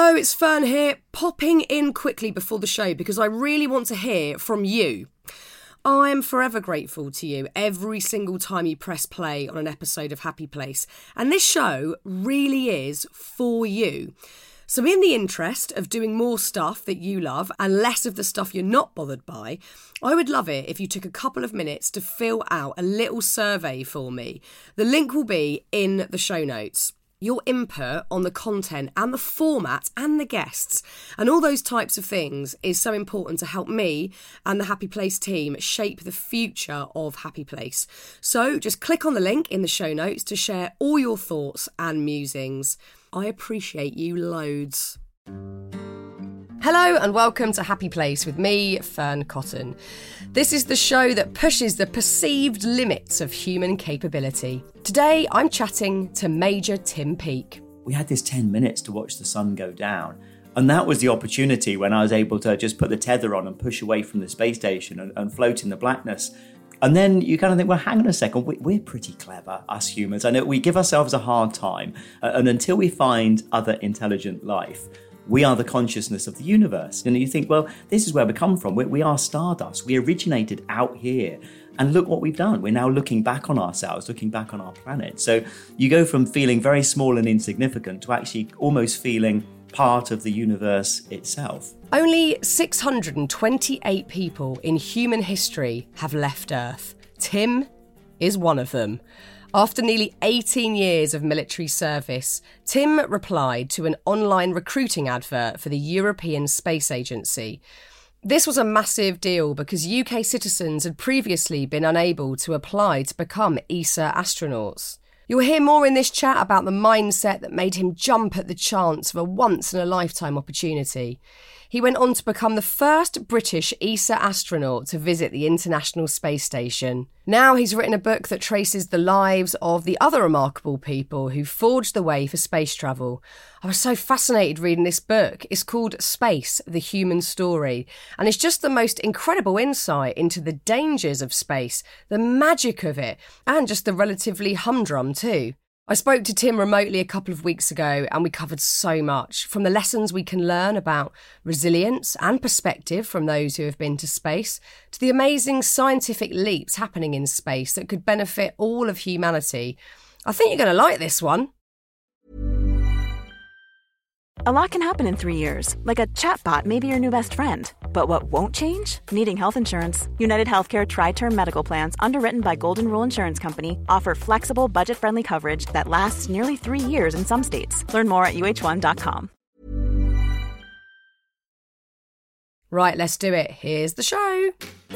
Hello, it's Fern here, popping in quickly before the show because I really want to hear from you. I am forever grateful to you every single time you press play on an episode of Happy Place, and this show really is for you. So in the interest of doing more stuff that you love and less of the stuff you're not bothered by, I would love it if you took a couple of minutes to fill out a little survey for me. The link will be in the show notes. Your input on the content and the format and the guests and all those types of things is so important to help me and the Happy Place team shape the future of Happy Place. So just click on the link in the show notes to share all your thoughts and musings. I appreciate you loads. Hello and welcome to Happy Place with me, Fern Cotton. This is the show that pushes the perceived limits of human capability. Today, I'm chatting to Major Tim Peake. We had this 10 minutes to watch the sun go down. And that was the opportunity when I was able to just put the tether on and push away from the space station and float in the blackness. And then you kind of think, well, hang on a second, we're pretty clever, us humans. I know we give ourselves a hard time. And until we find other intelligent life, we are the consciousness of the universe. And you think, well, this is where we come from. We are stardust. We originated out here. And look what we've done. We're now looking back on ourselves, looking back on our planet. So you go from feeling very small and insignificant to actually almost feeling part of the universe itself. Only 628 people in human history have left Earth. Tim is one of them. After nearly 18 years of military service, Tim replied to an online recruiting advert for the European Space Agency. This was a massive deal because UK citizens had previously been unable to apply to become ESA astronauts. You'll hear more in this chat about the mindset that made him jump at the chance of a once-in-a-lifetime opportunity. He went on to become the first British ESA astronaut to visit the International Space Station. Now he's written a book that traces the lives of the other remarkable people who forged the way for space travel. I was so fascinated reading this book. It's called Space, the Human Story, and it's just the most incredible insight into the dangers of space, the magic of it, and just the relatively humdrum too. I spoke to Tim remotely a couple of weeks ago and we covered so much, from the lessons we can learn about resilience and perspective from those who have been to space, to the amazing scientific leaps happening in space that could benefit all of humanity. I think you're going to like this one. A lot can happen in 3 years, like a chatbot may be your new best friend. But what won't change? Needing health insurance. United Healthcare Tri-Term Medical Plans, underwritten by Golden Rule Insurance Company, offer flexible, budget-friendly coverage that lasts nearly 3 years in some states. Learn more at uh1.com. Right, let's do it. Here's the show.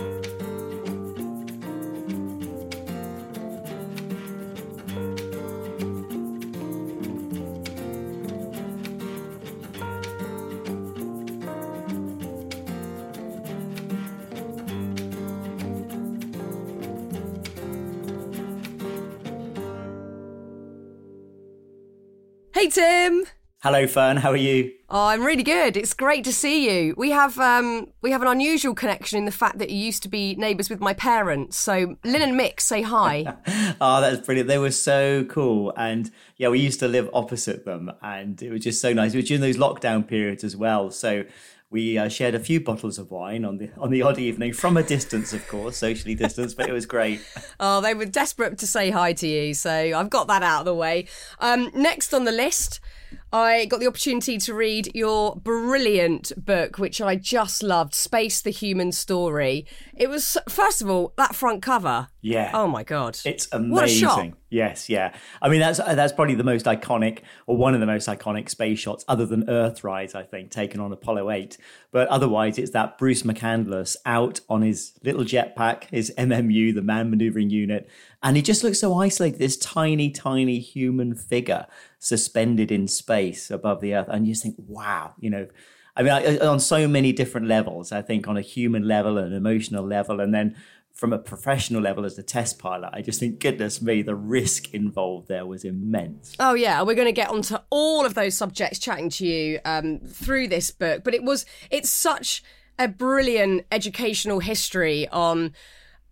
Hey Tim. Hello Fern, how are you? Oh, I'm really good. It's great to see you. We have an unusual connection in the fact that you used to be neighbours with my parents. So Lynn and Mick, say hi. Oh, that's brilliant. They were so cool. And yeah, we used to live opposite them and it was just so nice. It was during those lockdown periods as well. So we shared a few bottles of wine on the odd evening, from a distance, of course, socially distanced, but it was great. Oh, they were desperate to say hi to you, so I've got that out of the way. Next on the list, I got the opportunity to read your brilliant book, which I just loved, Space, the Human Story. It was, first of all, that front cover. Yeah. Oh, my God. It's amazing. What a shot. Yes, yeah. I mean, that's probably the most iconic, or one of the most iconic space shots, other than Earthrise, I think, taken on Apollo 8. But otherwise, it's that Bruce McCandless out on his little jetpack, his MMU, the Man Maneuvering Unit, and he just looks so isolated, this tiny, tiny human figure suspended in space above the Earth. And you just think, wow, you know, I mean, on so many different levels, I think on a human level, an emotional level, and then from a professional level as a test pilot, I just think, goodness me, the risk involved there was immense. Oh, yeah. We're going to get onto all of those subjects chatting to you through this book. But it's such a brilliant educational history on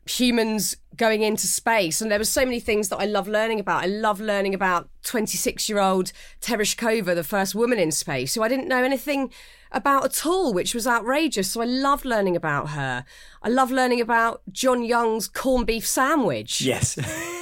humans going into space. And there were so many things that I love learning about. I love learning about 26-year-old Tereshkova, the first woman in space, who I didn't know anything about at all, which was outrageous. So I loved learning about her. I love learning about John Young's corned beef sandwich. Yes.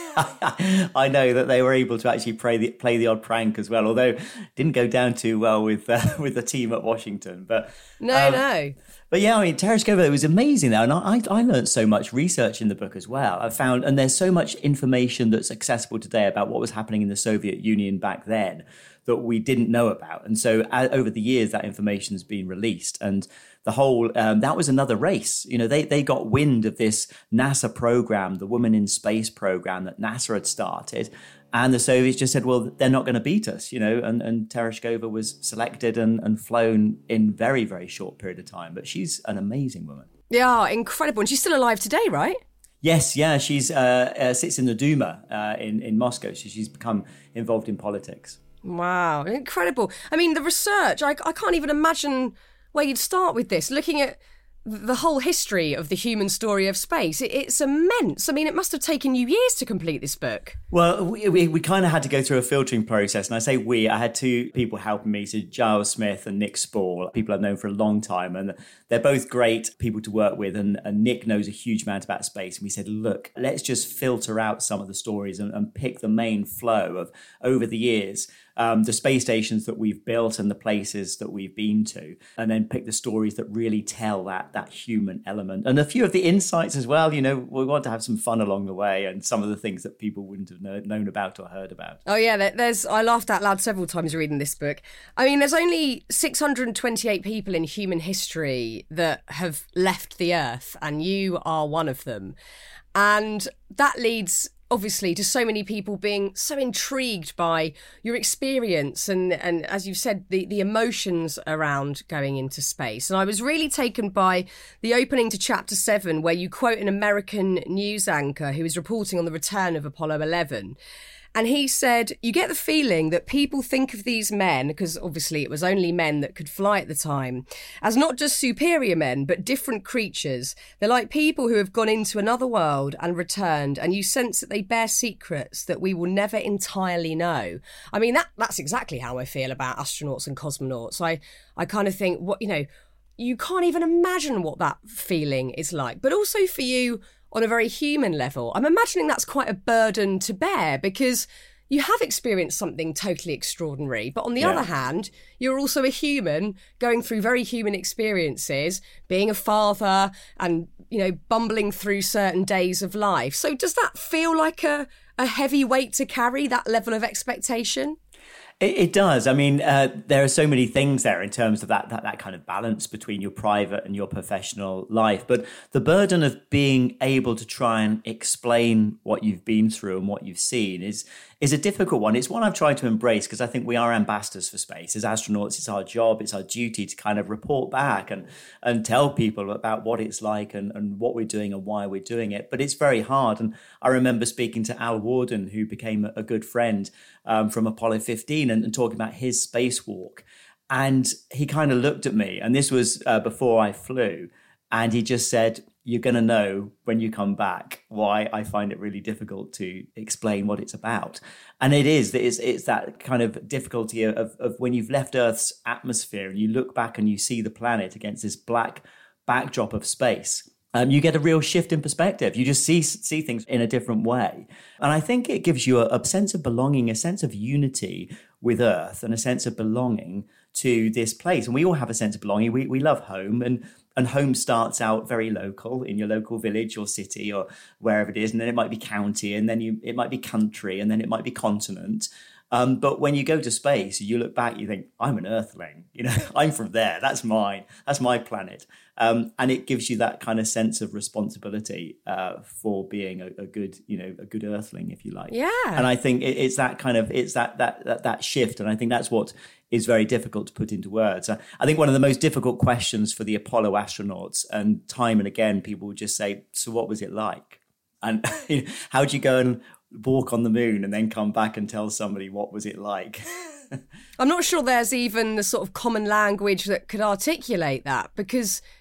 I know that they were able to actually play the odd prank as well, although it didn't go down too well with the team at Washington. But No. But yeah, I mean, Tereshkova, it was amazing there. And I learned so much research in the book as well. I found, and there's so much information that's accessible today about what was happening in the Soviet Union back then that we didn't know about. And so over the years, that information's been released. And the whole, that was another race. You know, they got wind of this NASA program, the Woman in Space program that NASA had started. And the Soviets just said, well, they're not going to beat us, you know, and Tereshkova was selected and flown in very, very short period of time. But she's an amazing woman. Yeah, incredible. And she's still alive today, right? Yes, yeah. She's sits in the Duma in Moscow. So she's become involved in politics. Wow, incredible. I mean, the research, I can't even imagine where you'd start with this. Looking at the whole history of the human story of space, it's immense. I mean, it must have taken you years to complete this book. Well, we kind of had to go through a filtering process. And I say I had two people helping me, so Giles Smith and Nick Spall, people I've known for a long time. And they're both great people to work with. And Nick knows a huge amount about space. And we said, look, let's just filter out some of the stories and pick the main flow of over the years. The space stations that we've built and the places that we've been to, and then pick the stories that really tell that human element. And a few of the insights as well, you know, we want to have some fun along the way and some of the things that people wouldn't have known about or heard about. Oh yeah, I laughed out loud several times reading this book. I mean, there's only 628 people in human history that have left the Earth, and you are one of them. And that leads obviously to so many people being so intrigued by your experience and as you've said, the emotions around going into space. And I was really taken by the opening to chapter 7, where you quote an American news anchor who was reporting on the return of Apollo 11. And he said, you get the feeling that people think of these men, because obviously it was only men that could fly at the time, as not just superior men, but different creatures. They're like people who have gone into another world and returned, and you sense that they bear secrets that we will never entirely know. I mean, that's exactly how I feel about astronauts and cosmonauts. I kind of think, what, you know, you can't even imagine what that feeling is like. But also for you, on a very human level, I'm imagining that's quite a burden to bear, because you have experienced something totally extraordinary. But on the other hand, you're also a human going through very human experiences, being a father and, you know, bumbling through certain days of life. So does that feel like a heavy weight to carry, that level of expectation? It does. I mean, there are so many things there in terms of that kind of balance between your private and your professional life. But the burden of being able to try and explain what you've been through and what you've seen is a difficult one. It's one I've tried to embrace, because I think we are ambassadors for space. As astronauts, it's our job, it's our duty to kind of report back and tell people about what it's like and what we're doing and why we're doing it. But it's very hard. And I remember speaking to Al Warden, who became a good friend from Apollo 15, and talking about his spacewalk. And he kind of looked at me, and this was before I flew, and he just said, you're going to know when you come back why I find it really difficult to explain what it's about. And it's that kind of difficulty of when you've left Earth's atmosphere and you look back and you see the planet against this black backdrop of space. You get a real shift in perspective. You just see things in a different way. And I think it gives you a sense of belonging, a sense of unity with Earth, and a sense of belonging to this place. And we all have a sense of belonging. We love home, and home starts out very local, in your local village or city or wherever it is. And then it might be county, and then it might be country, and then it might be continent. But when you go to space, you look back, you think, I'm an Earthling, you know, I'm from there. That's mine. That's my planet. And it gives you that kind of sense of responsibility for being a good Earthling, if you like. Yeah. And I think it's that kind of, it's that shift. And I think that's what is very difficult to put into words. I think one of the most difficult questions for the Apollo astronauts, and time and again, people would just say, so what was it like? And how do you go and walk on the moon and then come back and tell somebody what was it like? I'm not sure there's even the sort of common language that could articulate that, because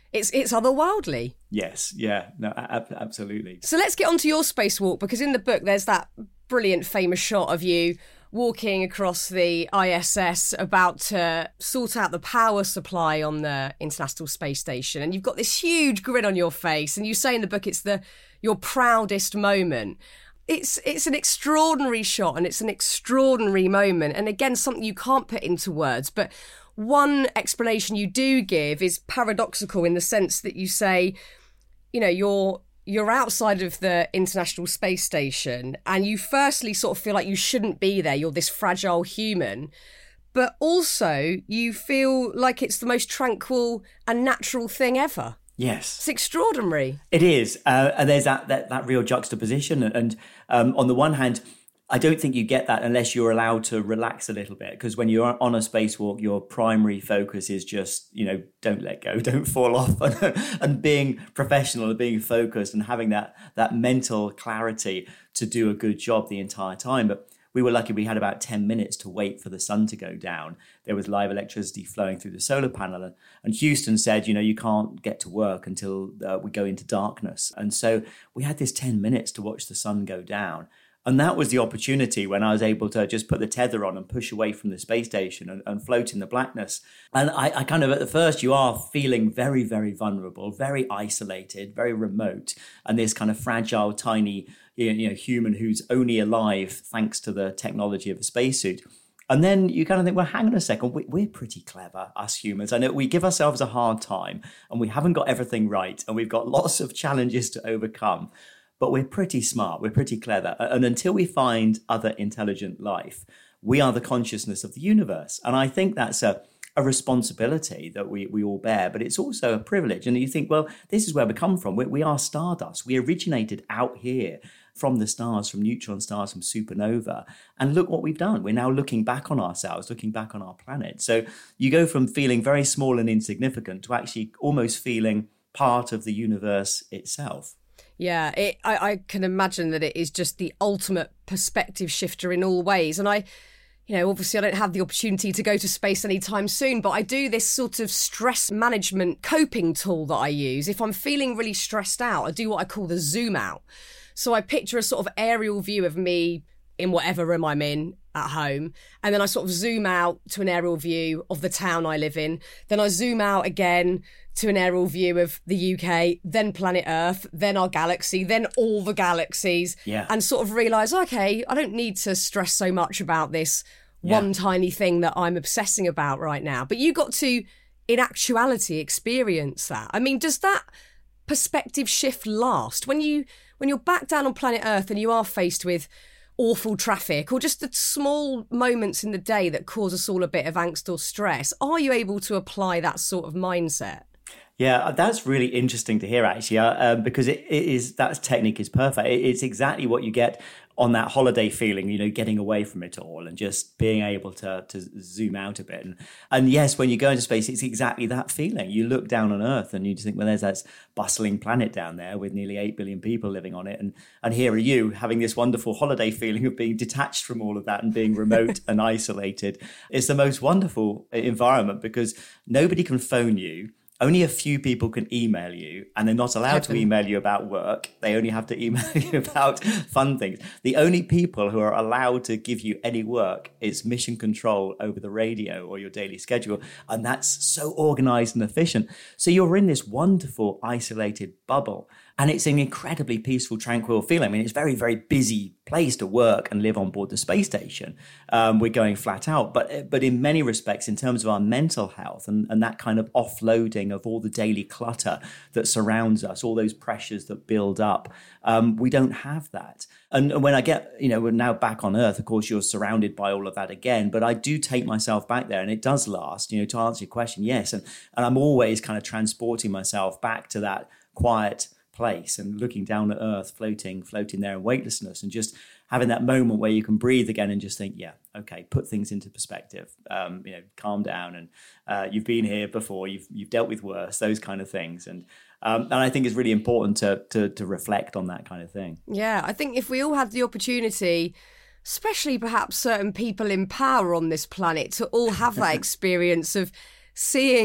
it's otherworldly. Yes, yeah, no, absolutely. So let's get on to your spacewalk, because in the book there's that brilliant famous shot of you walking across the ISS about to sort out the power supply on the International Space Station, and you've got this huge grin on your face, and you say in the book it's your proudest moment. It's an extraordinary shot, and it's an extraordinary moment, and again, something you can't put into words, but one explanation you do give is paradoxical in the sense that you say, you know, you're outside of the International Space Station and you firstly sort of feel like you shouldn't be there. You're this fragile human, but also you feel like it's the most tranquil and natural thing ever. Yes. It's extraordinary. It is. And there's that real juxtaposition. And on the one hand, I don't think you get that unless you're allowed to relax a little bit, because when you're on a spacewalk, your primary focus is just, you know, don't let go, don't fall off, and being professional and being focused and having that mental clarity to do a good job the entire time. But we were lucky we had about 10 minutes to wait for the sun to go down. There was live electricity flowing through the solar panel. And Houston said, you know, you can't get to work until we go into darkness. And so we had this 10 minutes to watch the sun go down. And that was the opportunity when I was able to just put the tether on and push away from the space station and float in the blackness. And I kind of, at the first, you are feeling very, very vulnerable, very isolated, very remote. And this kind of fragile, tiny, you know, human who's only alive thanks to the technology of a spacesuit. And then you kind of think, well, hang on a second, we're pretty clever, us humans. I know we give ourselves a hard time and we haven't got everything right. And we've got lots of challenges to overcome. But we're pretty smart, we're pretty clever. And until we find other intelligent life, we are the consciousness of the universe. And I think that's a responsibility that we all bear, but it's also a privilege. And you think, well, this is where we come from. We are stardust. We originated out here from the stars, from neutron stars, from supernova. And look what we've done. We're now looking back on ourselves, looking back on our planet. So you go from feeling very small and insignificant to actually almost feeling part of the universe itself. Yeah, I can imagine that it is just the ultimate perspective shifter in all ways. And obviously I don't have the opportunity to go to space anytime soon, but I do this sort of stress management coping tool that I use. If I'm feeling really stressed out, I do what I call the zoom out. So I picture a sort of aerial view of me in whatever room I'm in at home. And then I sort of zoom out to an aerial view of the town I live in. Then I zoom out again to an aerial view of the UK, then planet Earth, then our galaxy, then all the galaxies. Yeah. And sort of realise, okay, I don't need to stress so much about this one tiny thing that I'm obsessing about right now. But you got to, in actuality, experience that. I mean, does that perspective shift last? When you're back down on planet Earth and you are faced with awful traffic or just the small moments in the day that cause us all a bit of angst or stress, are you able to apply that sort of mindset? Yeah, that's really interesting to hear, actually, because that technique is perfect. It's exactly what you get on that holiday feeling, you know, getting away from it all and just being able to zoom out a bit. And yes, when you go into space, it's exactly that feeling. You look down on Earth and you just think, well, there's that bustling planet down there with nearly 8 billion people living on it. And here are you having this wonderful holiday feeling of being detached from all of that and being remote and isolated. It's the most wonderful environment because nobody can phone you. Only a few people can email you, and they're not allowed to email you about work. They only have to email you about fun things. The only people who are allowed to give you any work is mission control over the radio or your daily schedule. And that's so organized and efficient. So you're in this wonderful isolated bubble. And it's an incredibly peaceful, tranquil feeling. I mean, it's a very, very busy place to work and live on board the space station. We're going flat out. But in many respects, in terms of our mental health and that kind of offloading of all the daily clutter that surrounds us, all those pressures that build up, we don't have that. And when I get, we're now back on Earth, of course, you're surrounded by all of that again. But I do take myself back there and it does last, to answer your question, yes. And I'm always kind of transporting myself back to that quiet place and looking down at Earth, floating there in weightlessness and just having that moment where you can breathe again and just think, yeah, okay, put things into perspective, calm down. And you've been here before, you've dealt with worse, those kind of things. And I think it's really important to reflect on that kind of thing. Yeah, I think if we all had the opportunity, especially perhaps certain people in power on this planet, to all have that experience of seeing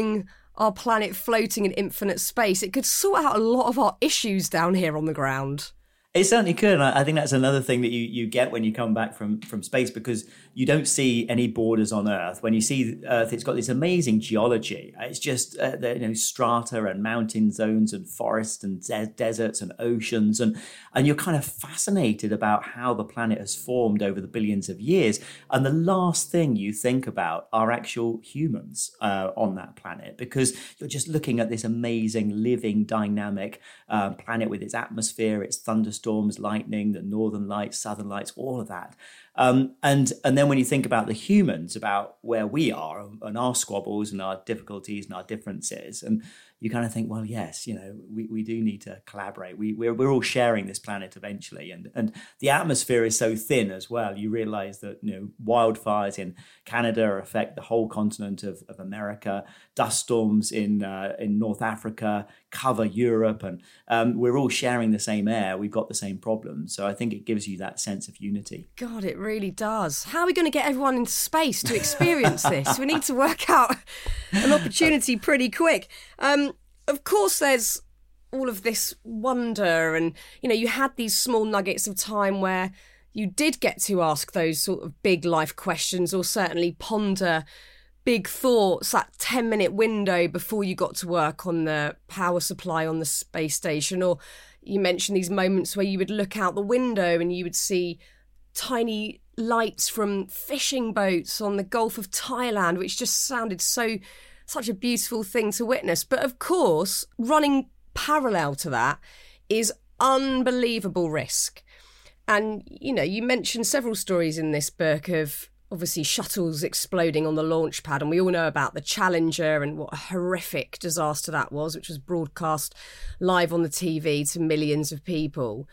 our planet floating in infinite space, it could sort out a lot of our issues down here on the ground. It certainly could. And I think that's another thing that you get when you come back from space, because you don't see any borders on Earth. When you see Earth, it's got this amazing geology. It's just strata and mountain zones and forests and deserts and oceans. And you're kind of fascinated about how the planet has formed over the billions of years. And the last thing you think about are actual humans on that planet, because you're just looking at this amazing, living, dynamic planet with its atmosphere, its thunderstorms, lightning, the northern lights, southern lights, all of that. And then when you think about the humans, about where we are and our squabbles and our difficulties and our differences, and you kind of think, well, yes, we do need to collaborate. We're all sharing this planet eventually, and the atmosphere is so thin as well. You realize that wildfires in Canada affect the whole continent of America. Dust storms in North Africa cover Europe, and we're all sharing the same air. We've got the same problems. So I think it gives you that sense of unity. God, it really does. How are we going to get everyone into space to experience this? We need to work out an opportunity pretty quick. Of course, there's all of this wonder, and you had these small nuggets of time where you did get to ask those sort of big life questions, or certainly ponder big thoughts, that 10-minute window before you got to work on the power supply on the space station. Or you mentioned these moments where you would look out the window and you would see tiny lights from fishing boats on the Gulf of Thailand, which just sounded such a beautiful thing to witness. But of course, running parallel to that is unbelievable risk. And, you mentioned several stories in this book of obviously shuttles exploding on the launch pad. And we all know about the Challenger and what a horrific disaster that was, which was broadcast live on the TV to millions of people.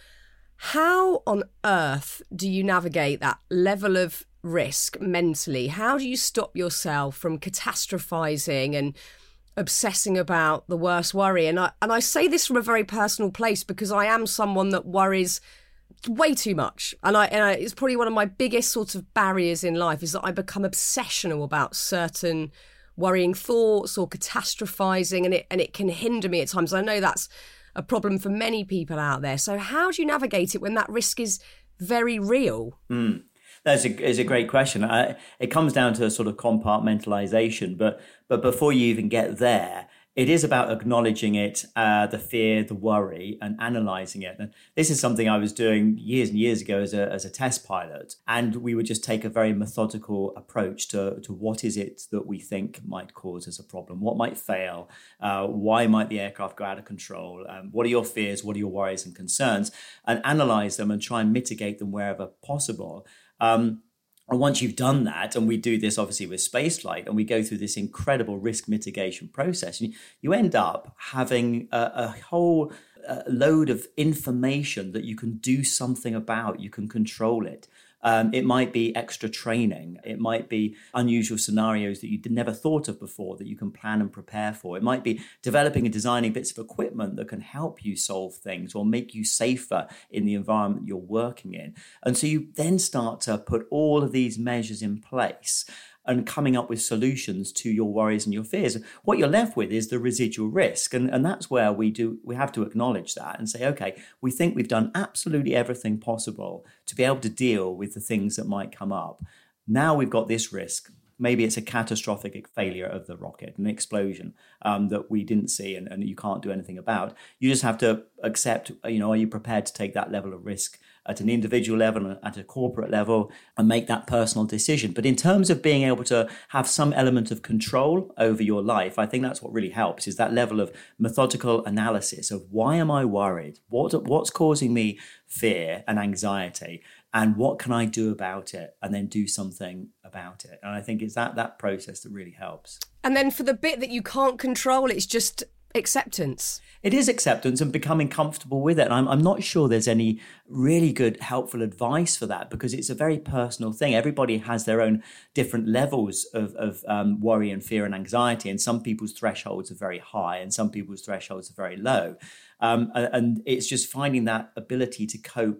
How on earth do you navigate that level of risk mentally? How do you stop yourself from catastrophizing and obsessing about the worst worry? And I say this from a very personal place, because I am someone that worries way too much. And it's probably one of my biggest sort of barriers in life, is that I become obsessional about certain worrying thoughts or catastrophizing, and it can hinder me at times. I know that's a problem for many people out there. So how do you navigate it when that risk is very real? That's a great question. It comes down to a sort of compartmentalization, but before you even get there, it is about acknowledging it, the fear, the worry, and analyzing it. And this is something I was doing years and years ago as a test pilot. And we would just take a very methodical approach to what is it that we think might cause us a problem, what might fail, why might the aircraft go out of control, what are your fears, what are your worries and concerns, and analyze them and try and mitigate them wherever possible. And once you've done that, and we do this obviously with spaceflight, and we go through this incredible risk mitigation process, you end up having a whole load of information that you can do something about. You can control it. It might be extra training. It might be unusual scenarios that you never thought of before that you can plan and prepare for. It might be developing and designing bits of equipment that can help you solve things or make you safer in the environment you're working in. And so you then start to put all of these measures in place and coming up with solutions to your worries and your fears. What you're left with is the residual risk. And that's where we have to acknowledge that and say, okay, we think we've done absolutely everything possible to be able to deal with the things that might come up. Now we've got this risk. Maybe it's a catastrophic failure of the rocket, an explosion that we didn't see and you can't do anything about. You just have to accept, are you prepared to take that level of risk at an individual level and at a corporate level and make that personal decision. But in terms of being able to have some element of control over your life, I think that's what really helps, is that level of methodical analysis of why am I worried? What's causing me fear and anxiety? And what can I do about it? And then do something about it. And I think it's that process that really helps. And then for the bit that you can't control, it's just acceptance. It is acceptance and becoming comfortable with it. And I'm not sure there's any really good, helpful advice for that, because it's a very personal thing. Everybody has their own different levels of worry and fear and anxiety. And some people's thresholds are very high and some people's thresholds are very low. And it's just finding that ability to cope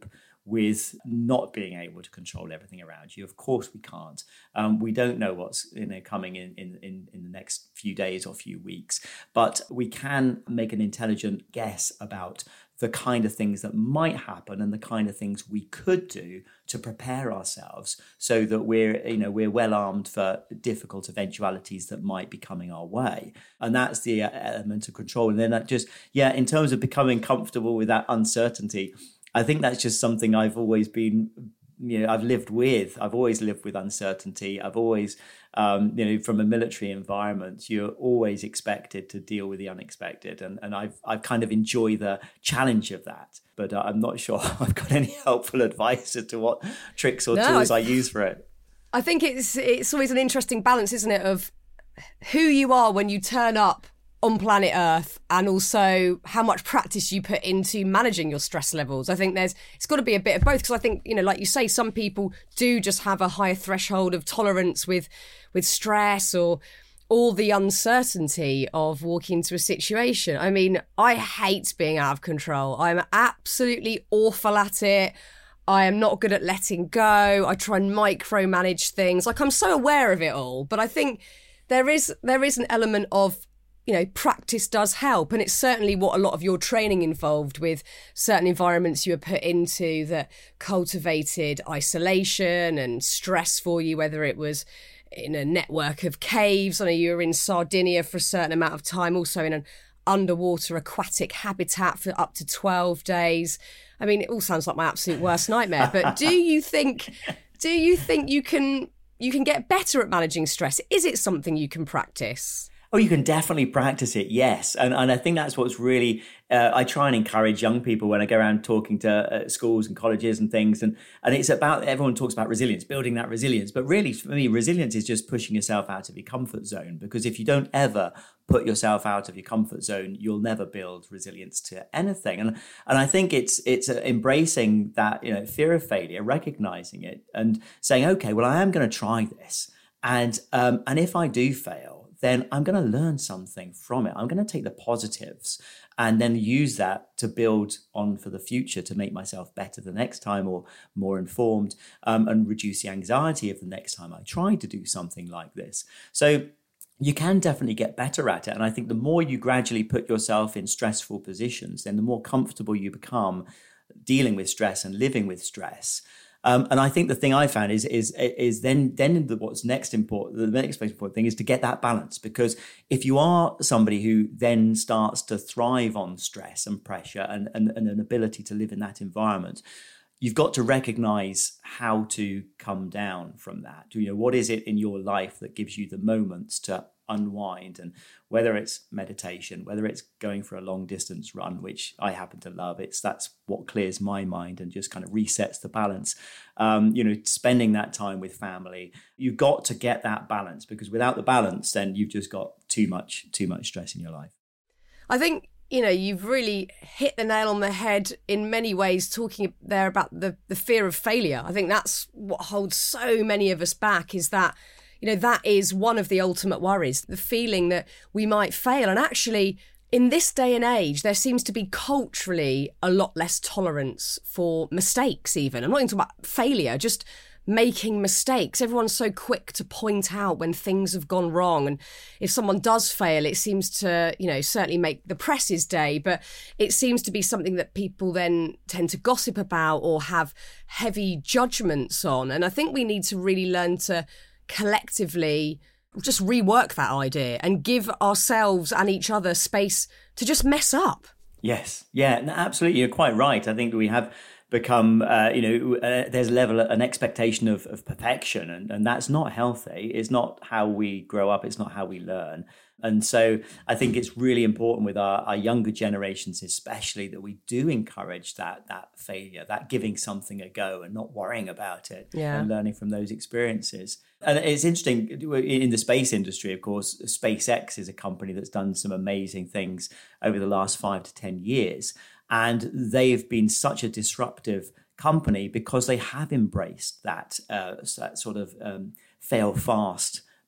with not being able to control everything around you. Of course we can't. We don't know what's coming in the next few days or few weeks, but we can make an intelligent guess about the kind of things that might happen and the kind of things we could do to prepare ourselves so that we're well armed for difficult eventualities that might be coming our way. And that's the element of control. And then that just, in terms of becoming comfortable with that uncertainty, I think that's just something I've always been, I've lived with. I've always lived with uncertainty. I've always, from a military environment, you're always expected to deal with the unexpected. And I've kind of enjoyed the challenge of that. But I'm not sure I've got any helpful advice as to what tricks or tools I use for it. I think it's always an interesting balance, isn't it, of who you are when you turn up on planet Earth and also how much practice you put into managing your stress levels. I think it's got to be a bit of both, because I think, like you say, some people do just have a higher threshold of tolerance with stress or all the uncertainty of walking into a situation. I mean, I hate being out of control. I'm absolutely awful at it. I am not good at letting go. I try and micromanage things. Like, I'm so aware of it all, but I think there is an element of, practice does help. And it's certainly what a lot of your training involved, with certain environments you were put into that cultivated isolation and stress for you, whether it was in a network of caves. I know you were in Sardinia for a certain amount of time, also in an underwater aquatic habitat for up to 12 days. I mean, it all sounds like my absolute worst nightmare. But do you think you can get better at managing stress? Is it something you can practice? Oh, you can definitely practice it, yes. And I think that's what's really, I try and encourage young people when I go around talking to schools and colleges and things. And it's about, everyone talks about resilience, building that resilience. But really, for me, resilience is just pushing yourself out of your comfort zone. Because if you don't ever put yourself out of your comfort zone, you'll never build resilience to anything. And I think it's embracing that, fear of failure, recognizing it and saying, okay, well, I am going to try this. And if I do fail, then I'm going to learn something from it. I'm going to take the positives and then use that to build on for the future, to make myself better the next time, or more informed, and reduce the anxiety of the next time I try to do something like this. So you can definitely get better at it. And I think the more you gradually put yourself in stressful positions, then the more comfortable you become dealing with stress and living with stress. And I think the thing I found is then what's next important, the next most important thing is to get that balance. Because if you are somebody who then starts to thrive on stress and pressure and an ability to live in that environment, you've got to recognize how to come down from that. What is it in your life that gives you the moments to unwind? And whether it's meditation, whether it's going for a long distance run, which I happen to love, that's what clears my mind and just kind of resets the balance. Spending that time with family, you've got to get that balance, because without the balance, then you've just got too much stress in your life. I think, you've really hit the nail on the head in many ways, talking there about the fear of failure. I think that's what holds so many of us back, is that, that is one of the ultimate worries, the feeling that we might fail. And actually, in this day and age, there seems to be culturally a lot less tolerance for mistakes even. I'm not even talking about failure, just making mistakes. Everyone's so quick to point out when things have gone wrong. And if someone does fail, it seems to, certainly make the press's day, but it seems to be something that people then tend to gossip about or have heavy judgments on. And I think we need to really learn to collectively just rework that idea and give ourselves and each other space to just mess up. Yes. Yeah, absolutely. You're quite right. I think we have become, there's a level, an expectation of perfection, and that's not healthy. It's not how we grow up. It's not how we learn. And so I think it's really important with our younger generations, especially, that we do encourage that failure, that giving something a go and not worrying about it, and learning from those experiences. And it's interesting, in the space industry, of course, SpaceX is a company that's done some amazing things over the last 5 to 10 years. And they've been such a disruptive company because they have embraced that sort of fail fast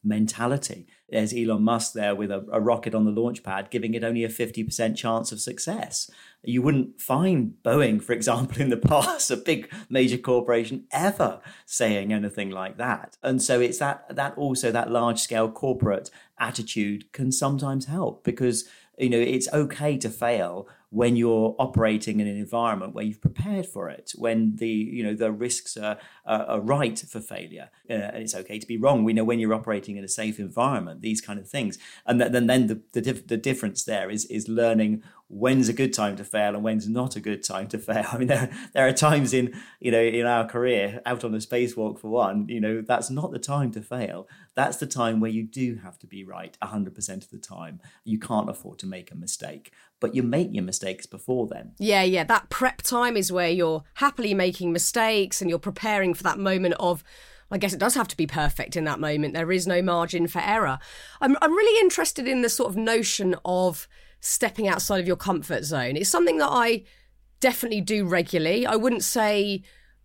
mentality. There's Elon Musk there with a rocket on the launch pad, giving it only a 50% chance of success. You wouldn't find Boeing, for example, in the past, a big major corporation, ever saying anything like that. And so it's that also that large scale corporate attitude can sometimes help, because it's okay to fail when you're operating in an environment where you've prepared for it, when the risks are right for failure. And it's okay to be wrong. We know when you're operating in a safe environment, these kind of things. And then the difference there is learning when's a good time to fail and when's not a good time to fail. I mean, there are times in our career, out on a spacewalk for one, that's not the time to fail. That's the time where you do have to be right 100% of the time. You can't afford to make a mistake, but you make your mistakes before then. Yeah. That prep time is where you're happily making mistakes and you're preparing for that moment of, I guess it does have to be perfect in that moment. There is no margin for error. I'm really interested in the sort of notion of stepping outside of your comfort zone. It's something that I definitely do regularly. I wouldn't say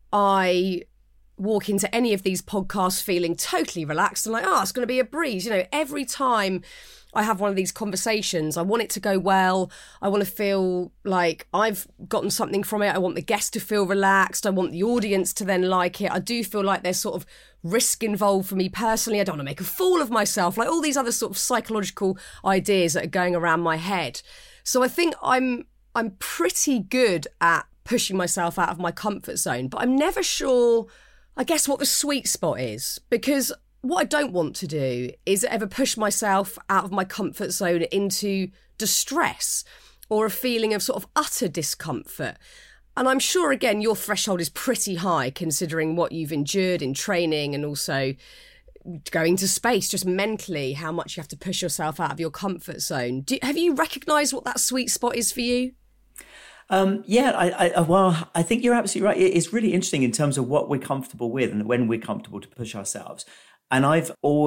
I walk into any of these podcasts feeling totally relaxed and like, it's going to be a breeze. Every time I have one of these conversations, I want it to go well. I want to feel like I've gotten something from it. I want the guest to feel relaxed. I want the audience to then like it. I do feel like there's sort of risk involved for me personally. I don't want to make a fool of myself, like all these other sort of psychological ideas that are going around my head. So I think I'm pretty good at pushing myself out of my comfort zone, but I'm never sure, I guess, what the sweet spot is, because what I don't want to do is ever push myself out of my comfort zone into distress or a feeling of sort of utter discomfort. And I'm sure, again, your threshold is pretty high considering what you've endured in training and also going to space, just mentally, how much you have to push yourself out of your comfort zone. Have you recognised what that sweet spot is for you? I think you're absolutely right. It's really interesting in terms of what we're comfortable with and when we're comfortable to push ourselves. And I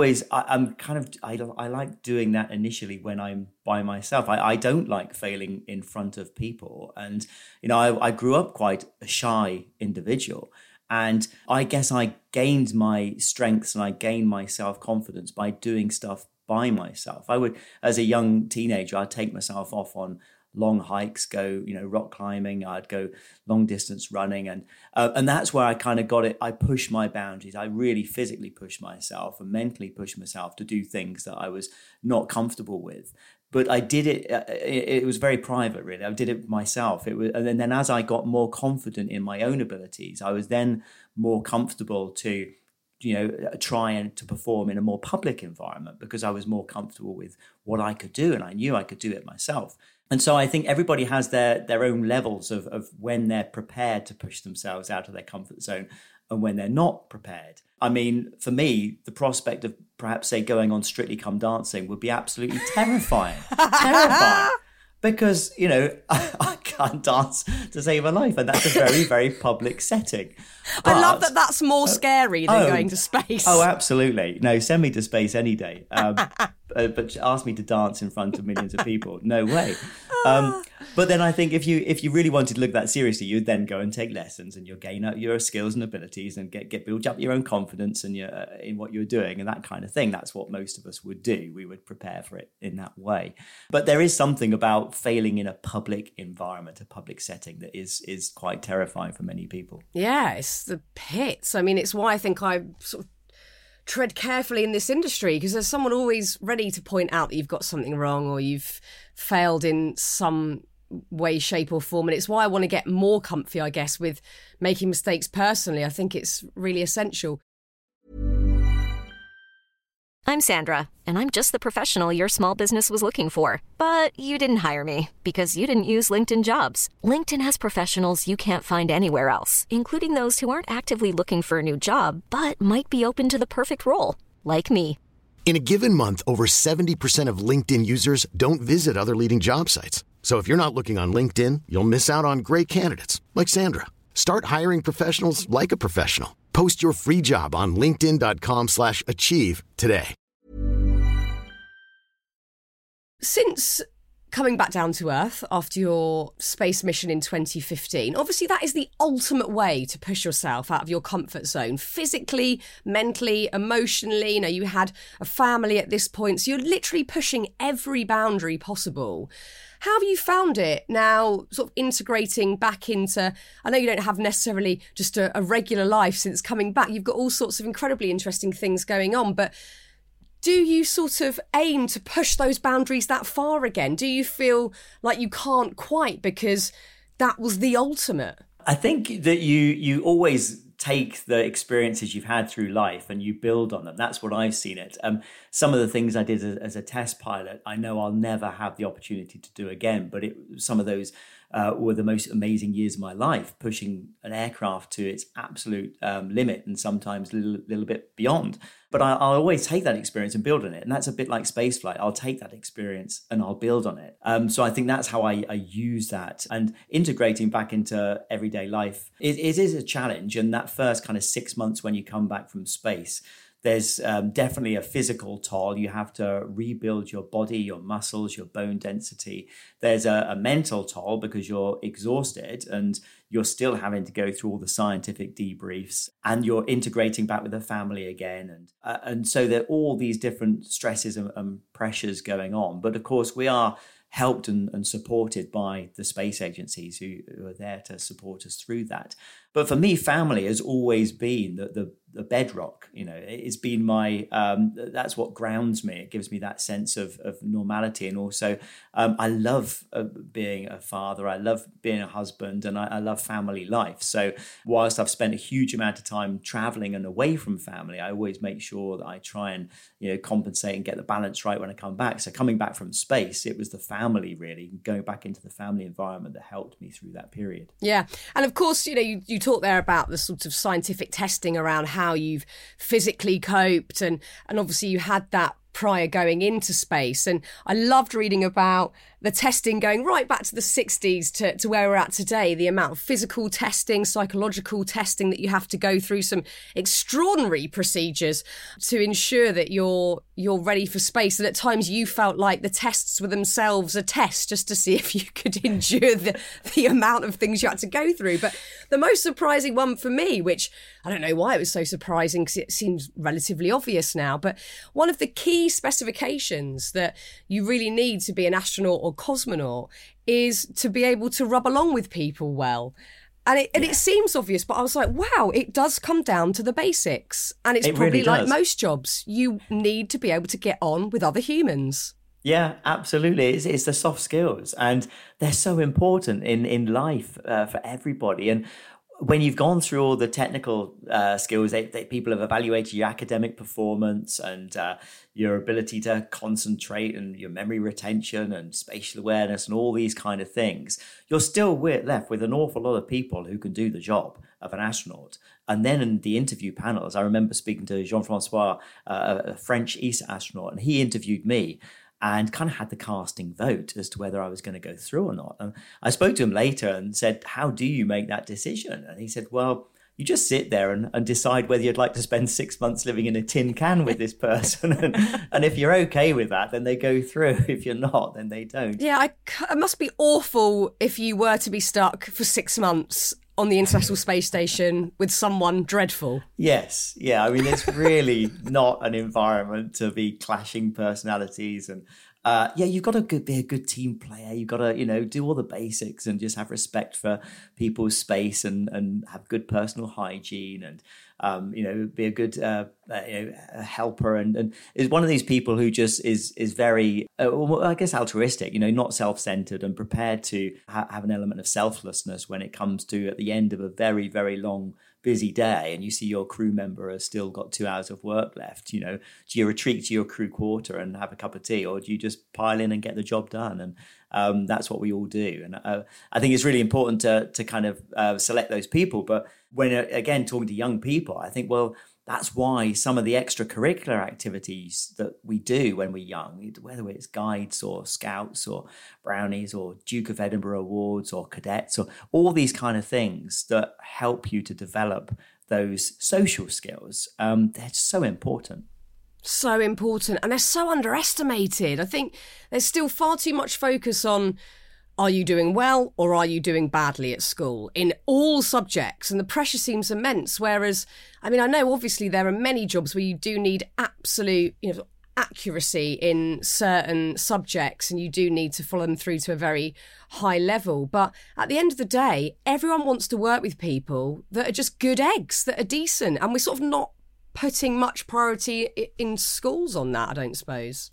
like doing that initially when I'm by myself. I don't like failing in front of people. And, I grew up quite a shy individual. And I guess I gained my strengths and I gained my self-confidence by doing stuff by myself. I would, as a young teenager, I'd take myself off on long hikes, go, rock climbing. I'd go long distance running. And that's where I kind of got it. I pushed my boundaries. I really physically pushed myself and mentally pushed myself to do things that I was not comfortable with. But I did it. It was very private, really. I did it myself. And then as I got more confident in my own abilities, I was then more comfortable to try and to perform in a more public environment because I was more comfortable with what I could do and I knew I could do it myself. And so I think everybody has their own levels of when they're prepared to push themselves out of their comfort zone and when they're not prepared. I mean, for me, the prospect of perhaps, say, going on Strictly Come Dancing would be absolutely terrifying. Terrifying. Because, I can't dance to save a life. And that's a very, very public setting. But, I love that that's more scary than going to space. Oh, absolutely. No, send me to space any day. But ask me to dance in front of millions of people. No way. But then I think if you really wanted to look that seriously, you'd then go and take lessons and you'll gain up your skills and abilities and build up your own confidence and in what you're doing and that kind of thing. That's what most of us would do. We would prepare for it in that way. But there is something about failing in a public environment, a public setting that is quite terrifying for many people. Yeah, it's the pits. I mean, it's why I think I sort of tread carefully in this industry, because there's someone always ready to point out that you've got something wrong or you've failed in some way, shape or form. And it's why I want to get more comfy, I guess, with making mistakes personally. I think it's really essential. I'm Sandra, and I'm just the professional your small business was looking for. But you didn't hire me because you didn't use LinkedIn Jobs. LinkedIn has professionals you can't find anywhere else, including those who aren't actively looking for a new job, but might be open to the perfect role, like me. In a given month, over 70% of LinkedIn users don't visit other leading job sites. So if you're not looking on LinkedIn, you'll miss out on great candidates like Sandra. Start hiring professionals like a professional. Post your free job on linkedin.com/achieve today. Since coming back down to Earth after your space mission in 2015, obviously that is the ultimate way to push yourself out of your comfort zone, physically, mentally, emotionally. You know, you had a family at this point, so you're literally pushing every boundary possible. How have you found it now, sort of integrating back into, I know you don't have necessarily just a regular life since coming back, you've got all sorts of incredibly interesting things going on, but do you sort of aim to push those boundaries that far again? Do you feel like you can't quite because that was the ultimate? I think that you always take the experiences you've had through life and you build on them. That's what I've seen it. Some of the things I did as a test pilot, I know I'll never have the opportunity to do again, but some of those were the most amazing years of my life, pushing an aircraft to its absolute limit and sometimes a little bit beyond. But I'll always take that experience and build on it. And that's a bit like spaceflight. I'll take that experience and I'll build on it. So I think that's how I use that. And integrating back into everyday life, it is a challenge. And that first kind of 6 months when you come back from space, there's definitely a physical toll. You have to rebuild your body, your muscles, your bone density. There's a mental toll because you're exhausted and you're still having to go through all the scientific debriefs and you're integrating back with the family again. And so there are all these different stresses and pressures going on. But of course, we are helped and supported by the space agencies who are there to support us through that. But for me, family has always been the bedrock. You know, it's been my, that's what grounds me. It gives me that sense of normality. And also, I love being a father. I love being a husband, and I love family life. So whilst I've spent a huge amount of time traveling and away from family, I always make sure that I try and, compensate and get the balance right when I come back. So coming back from space, it was the family really, going back into the family environment that helped me through that period. Yeah. And of course, you talked there about the sort of scientific testing around how you've physically coped and obviously you had that prior going into space. And I loved reading about the testing going right back to the 60s to where we're at today, the amount of physical testing, psychological testing that you have to go through, some extraordinary procedures to ensure that you're ready for space. And at times you felt like the tests were themselves a test just to see if you could endure the amount of things you had to go through. But the most surprising one for me, which I don't know why it was so surprising because it seems relatively obvious now, but one of the key specifications that you really need to be an astronaut or cosmonaut is to be able to rub along with people well. And it seems obvious, but I was like, wow, it does come down to the basics. And it's probably really like most jobs. You need to be able to get on with other humans. Yeah, absolutely. It's the soft skills, and they're so important in life for everybody. And when you've gone through all the technical skills, people have evaluated your academic performance and your ability to concentrate and your memory retention and spatial awareness and all these kind of things. You're still left with an awful lot of people who can do the job of an astronaut. And then in the interview panels, I remember speaking to Jean-Francois, a French ESA astronaut, and he interviewed me and kind of had the casting vote as to whether I was going to go through or not. And I spoke to him later and said, how do you make that decision? And he said, well, you just sit there and decide whether you'd like to spend 6 months living in a tin can with this person. And if you're okay with that, then they go through. If you're not, then they don't. Yeah, it must be awful if you were to be stuck for 6 months on the International Space Station with someone dreadful. Yes. Yeah. I mean, it's really not an environment to be clashing personalities. And you've got to be a good team player. You've got to, do all the basics and just have respect for people's space and have good personal hygiene and, be a good helper and is one of these people who just is very, I guess, altruistic, not self-centered and prepared to have an element of selflessness when it comes to at the end of a very, very long, busy day and you see your crew member has still got 2 hours of work left. Do you retreat to your crew quarter and have a cup of tea, or do you just pile in and get the job done? And that's what we all do. And I think it's really important to kind of select those people. But when, again, talking to young people, I think, well, that's why some of the extracurricular activities that we do when we're young, whether it's guides or scouts or brownies or Duke of Edinburgh awards or cadets or all these kind of things that help you to develop those social skills, they're so important. So important. And they're so underestimated. I think there's still far too much focus on, are you doing well or are you doing badly at school in all subjects? And the pressure seems immense. Whereas, I mean, I know obviously there are many jobs where you do need absolute, accuracy in certain subjects and you do need to follow them through to a very high level. But at the end of the day, everyone wants to work with people that are just good eggs, that are decent. And we're sort of not putting much priority in schools on that, I don't suppose.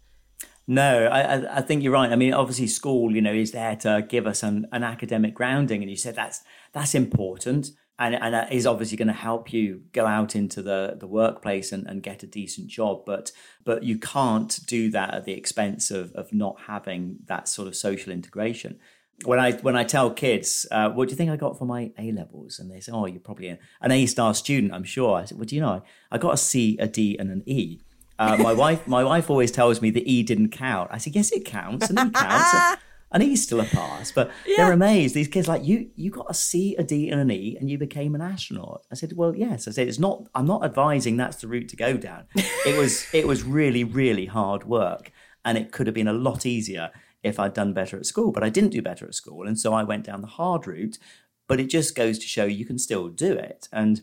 No, I think you're right. I mean, obviously school, is there to give us an academic grounding. And you said that's important. And that is obviously going to help you go out into the workplace and get a decent job. But you can't do that at the expense of not having that sort of social integration. When I tell kids, what do you think I got for my A-levels? And they say, oh, you're probably an A-star student, I'm sure. I said, well, do you know, I got a C, a D and an E. My wife always tells me the E didn't count. I said, yes, it counts. An E counts. An E's still a pass. But they're amazed. These kids like, you got a C, a D and an E and you became an astronaut. I said, well, yes. I said, I'm not advising that's the route to go down. It was really, really hard work. And it could have been a lot easier if I'd done better at school. But I didn't do better at school. And so I went down the hard route. But it just goes to show you can still do it. And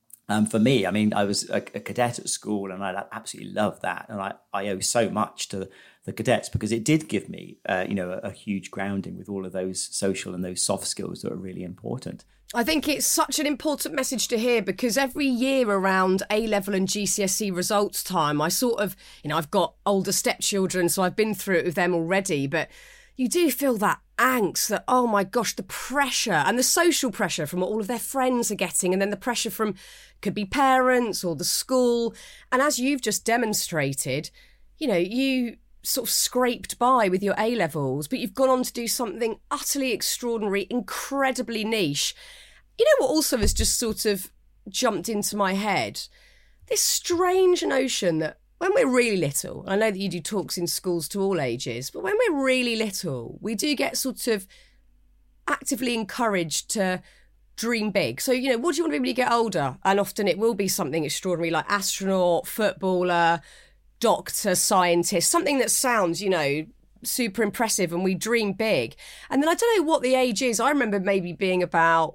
for me, I mean, I was a cadet at school and I absolutely loved that. And I owe so much to the cadets because it did give me, a huge grounding with all of those social and those soft skills that are really important. I think it's such an important message to hear because every year around A-level and GCSE results time, I sort of, I've got older stepchildren, so I've been through it with them already, but you do feel that angst that, oh my gosh, the pressure and the social pressure from what all of their friends are getting and then the pressure from could be parents or the school. And as you've just demonstrated, you sort of scraped by with your A-levels, but you've gone on to do something utterly extraordinary, incredibly niche. You know what also has just sort of jumped into my head? This strange notion that when we're really little, I know that you do talks in schools to all ages, but when we're really little, we do get sort of actively encouraged to dream big. So, what do you want to be when you get older? And often it will be something extraordinary like astronaut, footballer, doctor, scientist, something that sounds, super impressive and we dream big. And then I don't know what the age is. I remember maybe being about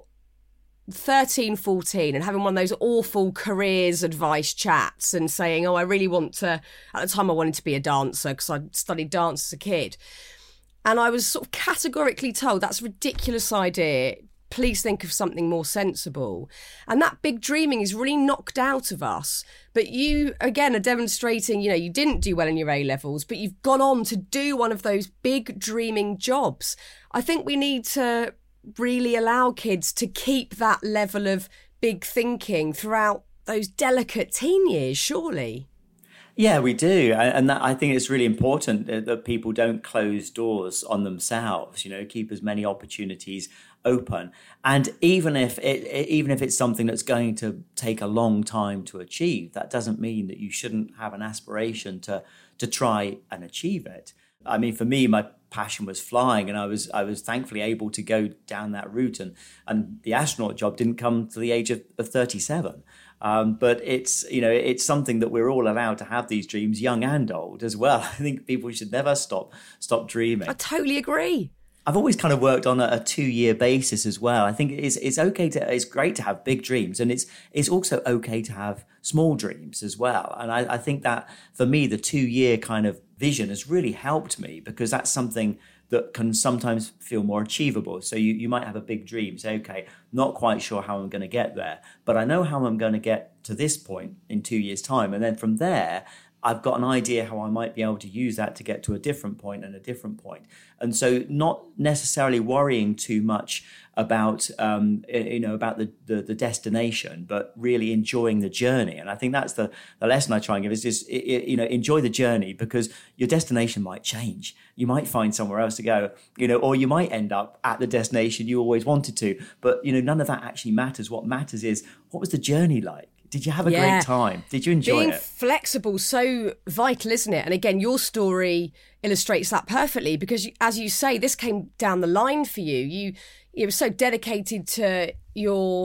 13, 14 and having one of those awful careers advice chats and saying, I really want to, at the time I wanted to be a dancer because I studied dance as a kid. And I was sort of categorically told that's a ridiculous idea. Please think of something more sensible. And that big dreaming is really knocked out of us. But you, again, are demonstrating, you didn't do well in your A-levels, but you've gone on to do one of those big dreaming jobs. I think we need to really allow kids to keep that level of big thinking throughout those delicate teen years, surely. Yeah, we do. And I think it's really important that people don't close doors on themselves, keep as many opportunities open. And even if it's something that's going to take a long time to achieve, that doesn't mean that you shouldn't have an aspiration to try and achieve it. I mean, for me, my passion was flying and I was thankfully able to go down that route. And the astronaut job didn't come to the age of 37. But it's something that we're all allowed to have these dreams, young and old as well. I think people should never stop dreaming. I totally agree. I've always kind of worked on a 2-year basis as well. I think it's great to have big dreams and it's also okay to have small dreams as well. And I think that for me, the 2-year kind of vision has really helped me because that's something that can sometimes feel more achievable. So you might have a big dream, say, okay, not quite sure how I'm going to get there, but I know how I'm going to get to this point in 2 years' time. And then from there, I've got an idea how I might be able to use that to get to a different point and a different point. And so not necessarily worrying too much about, about the destination, but really enjoying the journey. And I think that's the lesson I try and give is just, enjoy the journey because your destination might change. You might find somewhere else to go, or you might end up at the destination you always wanted to. But, none of that actually matters. What matters is what was the journey like? Did you have a great time? Did you enjoy it? Being flexible, so vital, isn't it? And again, your story illustrates that perfectly because, as you say, this came down the line for you. You were so dedicated to your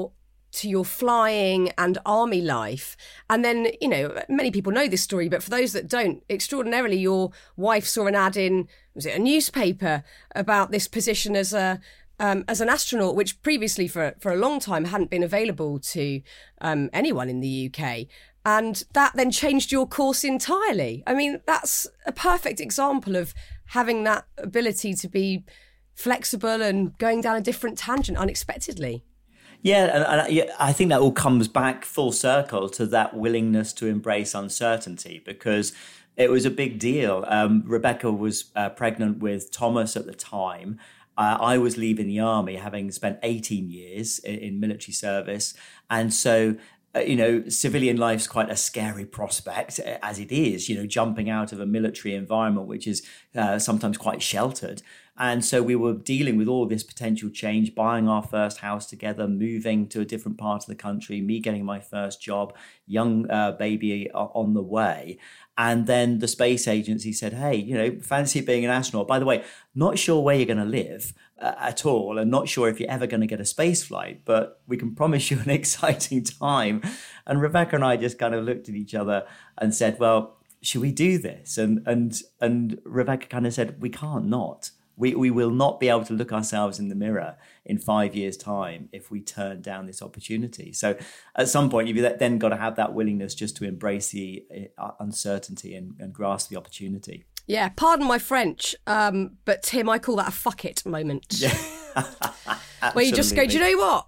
to your flying and army life. And then, you know, many people know this story, but for those that don't, extraordinarily, your wife saw an ad in, was it a newspaper, about this position as an astronaut, which previously for a long time hadn't been available to anyone in the UK. And that then changed your course entirely. I mean, that's a perfect example of having that ability to be flexible and going down a different tangent unexpectedly. Yeah, and I think that all comes back full circle to that willingness to embrace uncertainty, because it was a big deal. Rebecca was pregnant with Thomas at the time. I was leaving the army, having spent 18 years in military service. And so, you know, civilian life's quite a scary prospect, as it is, you know, jumping out of a military environment, which is sometimes quite sheltered. And so we were dealing with all this potential change, buying our first house together, moving to a different part of the country, me getting my first job, young baby on the way. And then the space agency said, hey, you know, fancy being an astronaut. By the way, not sure where you're going to live at all, and not sure if you're ever going to get a space flight, but we can promise you an exciting time. And Rebecca and I just kind of looked at each other and said, well, should we do this? And Rebecca kind of said, we can't not. We will not be able to look ourselves in the mirror in 5 years' time if we turn down this opportunity. So at some point, you've then got to have that willingness just to embrace the uncertainty and grasp the opportunity. Yeah, pardon my French, but Tim, I call that a fuck it moment. Yeah. Where you just go, do you know what?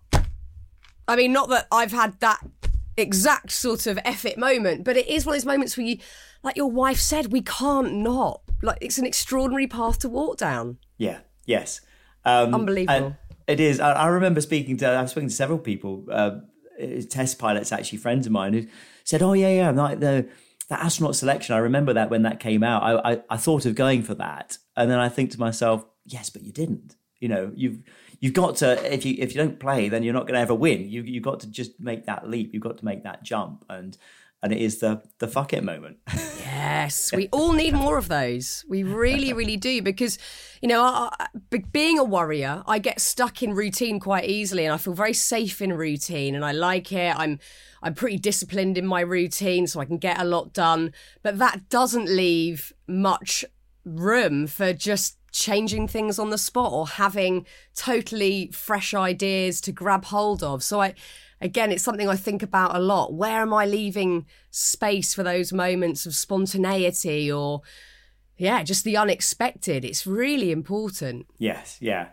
I mean, not that I've had that exact sort of F it moment, but it is one of those moments where you, like your wife said, we can't not. Like, it's an extraordinary path to walk down. Yeah, yes. Unbelievable. It is. I remember I've spoken to several people, test pilots, actually friends of mine, who said, oh, yeah, like the astronaut selection. I remember that when that came out, I thought of going for that. And then I think to myself, yes, but you didn't. You know, you've got to, if you don't play, then you're not going to ever win. You've got to just make that leap. You've got to make that jump. And it is the fuck it moment. Yes, we all need more of those. We really, really do. Because, you know, being a warrior, I get stuck in routine quite easily, and I feel very safe in routine, and I like it. I'm pretty disciplined in my routine, so I can get a lot done. But that doesn't leave much room for just changing things on the spot or having totally fresh ideas to grab hold of. So again, it's something I think about a lot. Where am I leaving space for those moments of spontaneity or, yeah, just the unexpected? It's really important. Yes, yeah.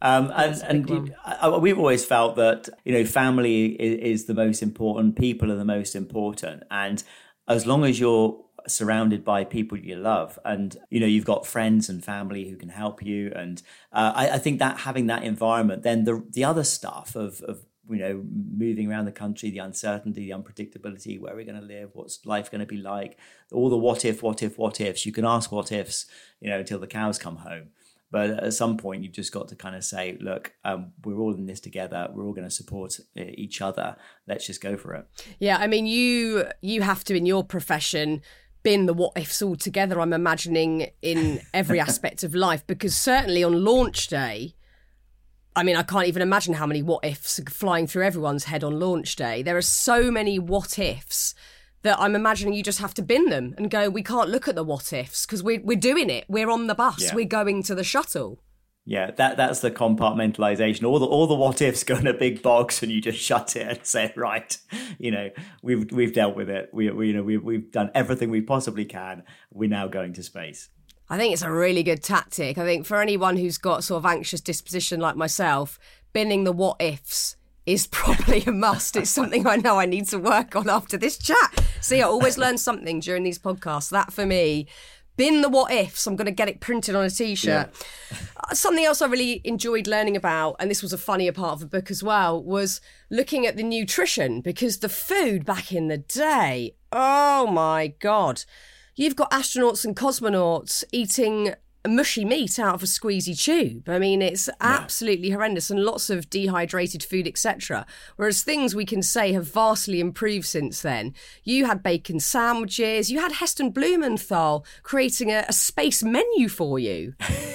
We've always felt that, you know, family is the most important, people are the most important. And as long as you're surrounded by people you love and, you know, you've got friends and family who can help you. And I think that having that environment, then the other stuff of you know, moving around the country, the uncertainty, the unpredictability, where we're going to live, what's life going to be like, all the what ifs. You can ask what ifs, you know, until the cows come home. But at some point, you've just got to kind of say, look, we're all in this together. We're all going to support each other. Let's just go for it. Yeah, I mean, you have to, in your profession, bin the what ifs altogether, I'm imagining, in every aspect of life, because certainly on launch day, I mean, I can't even imagine how many what ifs are flying through everyone's head on launch day. There are so many what ifs that I'm imagining you just have to bin them and go, we can't look at the what ifs because we're doing it. We're on the bus. Yeah. We're going to the shuttle. Yeah, that's the compartmentalization. All the what ifs go in a big box, and you just shut it and say, right, you know, we've dealt with it. We've done everything we possibly can. We're now going to space. I think it's a really good tactic. I think for anyone who's got sort of anxious disposition like myself, binning the what ifs is probably a must. It's something I know I need to work on after this chat. See, I always learn something during these podcasts. That for me, bin the what ifs. I'm going to get it printed on a T-shirt. Yeah. Something else I really enjoyed learning about, and this was a funnier part of the book as well, was looking at the nutrition, because the food back in the day, oh my God. You've got astronauts and cosmonauts eating mushy meat out of a squeezy tube. I mean, it's absolutely horrendous, and lots of dehydrated food, etc. Whereas things we can say have vastly improved since then. You had bacon sandwiches, you had Heston Blumenthal creating a space menu for you.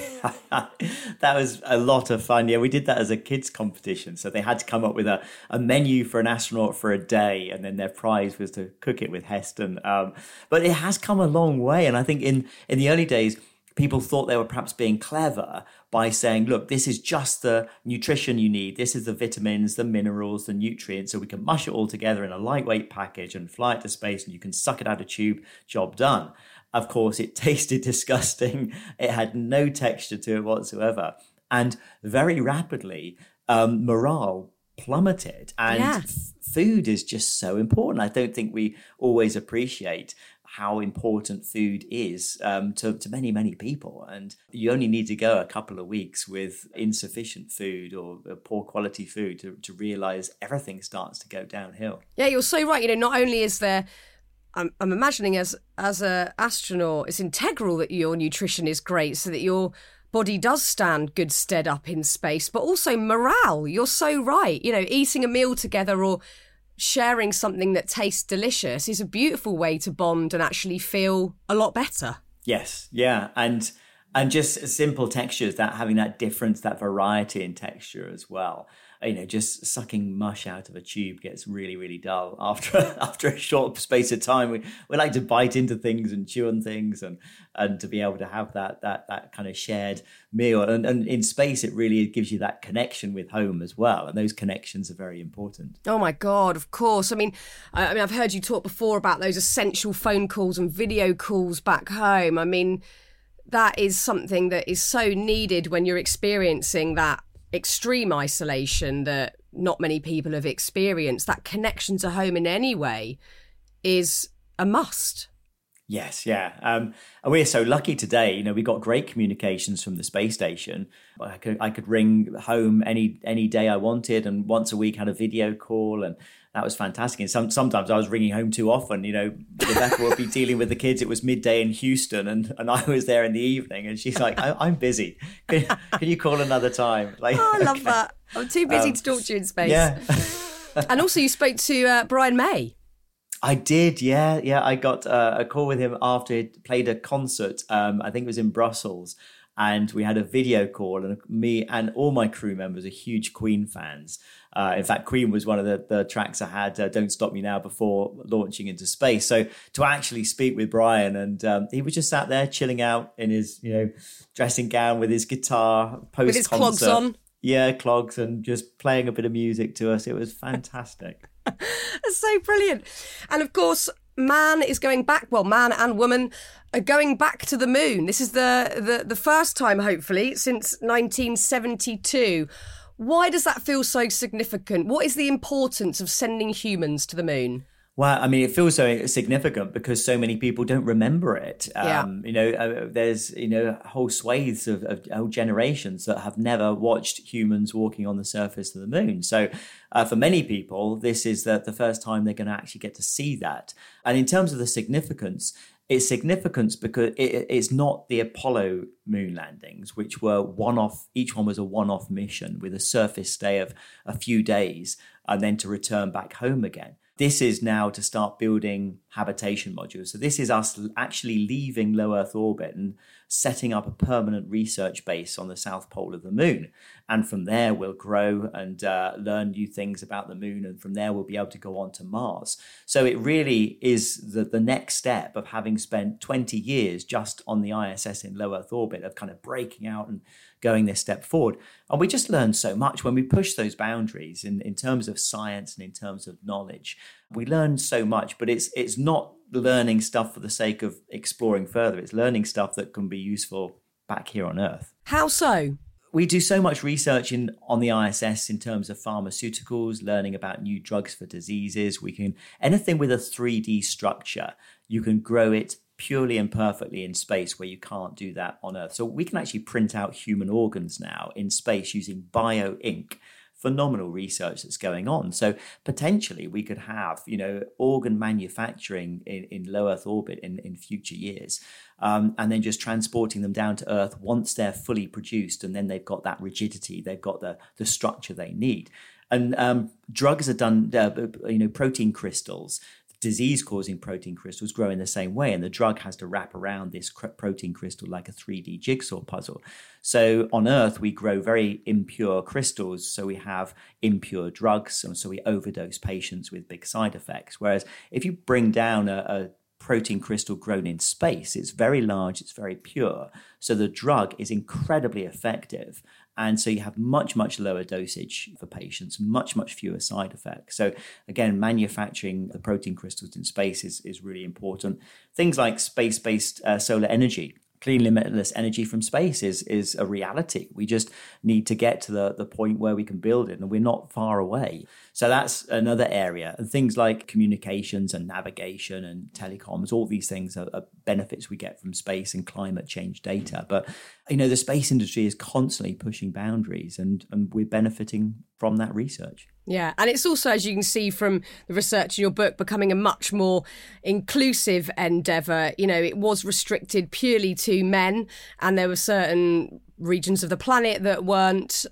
That was a lot of fun. Yeah, we did that as a kids competition. So they had to come up with a menu for an astronaut for a day, and then their prize was to cook it with Heston. But it has come a long way. And I think in the early days, people thought they were perhaps being clever by saying, look, this is just the nutrition you need. This is the vitamins, the minerals, the nutrients. So we can mush it all together in a lightweight package and fly it to space, and you can suck it out of tube, job done. Of course, it tasted disgusting. It had no texture to it whatsoever. And very rapidly, morale plummeted. And food is just so important. I don't think we always appreciate how important food is to many, many people. And you only need to go a couple of weeks with insufficient food or poor quality food to realize everything starts to go downhill. Yeah, you're so right. You know, not only is there, I'm imagining as an astronaut, it's integral that your nutrition is great so that your body does stand good stead up in space, but also morale. You're so right. You know, eating a meal together or sharing something that tastes delicious is a beautiful way to bond and actually feel a lot better. Yes, yeah. And just simple textures, that having that difference, that variety in texture as well. You know, just sucking mush out of a tube gets really, really dull after a short space of time. We like to bite into things and chew on things, and to be able to have that kind of shared meal. And in space, it really gives you that connection with home as well. And those connections are very important. Oh my God, of course. I mean, I've heard you talk before about those essential phone calls and video calls back home. I mean, that is something that is so needed when you're experiencing that extreme isolation that not many people have experienced. That connection to home in any way is a must. Yes, yeah. And we're so lucky today. You know, we got great communications from the space station. I could ring home any day I wanted, and once a week had a video call, and that was fantastic. And sometimes I was ringing home too often. You know, Rebecca would be dealing with the kids. It was midday in Houston, and I was there in the evening, and she's like, I'm busy. Can you call another time? Like, I love that. I'm too busy to talk to you in space. Yeah. And also you spoke to Brian May. I did, yeah. I got a call with him after he'd played a concert. I think it was in Brussels, and we had a video call. And me and all my crew members are huge Queen fans. In fact, Queen was one of the tracks I had, "Don't Stop Me Now," before launching into space. So to actually speak with Brian, and he was just sat there chilling out in his, dressing gown with his guitar, post-concert. With his clogs on. Yeah, clogs, and just playing a bit of music to us. It was fantastic. That's so brilliant. And of course, man and woman are going back to the moon. This is the first time, hopefully, since 1972. Why does that feel so significant? What is the importance of sending humans to the moon? Well, I mean, it feels so significant because so many people don't remember it. There's, whole swathes of whole generations that have never watched humans walking on the surface of the moon. So for many people, this is the first time they're going to actually get to see that. And in terms of the significance, it's significance because it's not the Apollo moon landings, which were one-off. Each one was a one-off mission with a surface stay of a few days and then to return back home again. This is now to start building habitation modules. So this is us actually leaving low Earth orbit and setting up a permanent research base on the south pole of the moon. And from there, we'll grow and learn new things about the moon. And from there, we'll be able to go on to Mars. So it really is the next step of having spent 20 years just on the ISS in low Earth orbit, of kind of breaking out and going this step forward. And we just learned so much when we push those boundaries in terms of science and in terms of knowledge. We learned so much, but it's not learning stuff for the sake of exploring further. It's learning stuff that can be useful back here on Earth. How so? We do so much research on the ISS in terms of pharmaceuticals, learning about new drugs for diseases. Anything with a 3D structure, you can grow it purely and perfectly in space where you can't do that on Earth. So we can actually print out human organs now in space using bio ink phenomenal research that's going on. So potentially we could have, organ manufacturing in low Earth orbit in future years. And then just transporting them down to Earth once they're fully produced, and then they've got that rigidity, they've got the structure they need. And drugs are done, protein crystals, disease-causing protein crystals grow in the same way, and the drug has to wrap around this protein crystal like a 3D jigsaw puzzle. So on Earth, we grow very impure crystals, so we have impure drugs, and so we overdose patients with big side effects. Whereas if you bring down a protein crystal grown in space, it's very large, it's very pure, so the drug is incredibly effective. And so you have much, much lower dosage for patients, much, much fewer side effects. So again, manufacturing the protein crystals in space is really important. Things like space-based solar energy, clean, limitless energy from space is a reality. We just need to get to the point where we can build it, and we're not far away. So that's another area. And things like communications and navigation and telecoms, all these things are benefits we get from space and climate change data. But, the space industry is constantly pushing boundaries, and we're benefiting from that research. Yeah, and it's also, as you can see from the research in your book, becoming a much more inclusive endeavour. It was restricted purely to men, and there were certain regions of the planet that weren't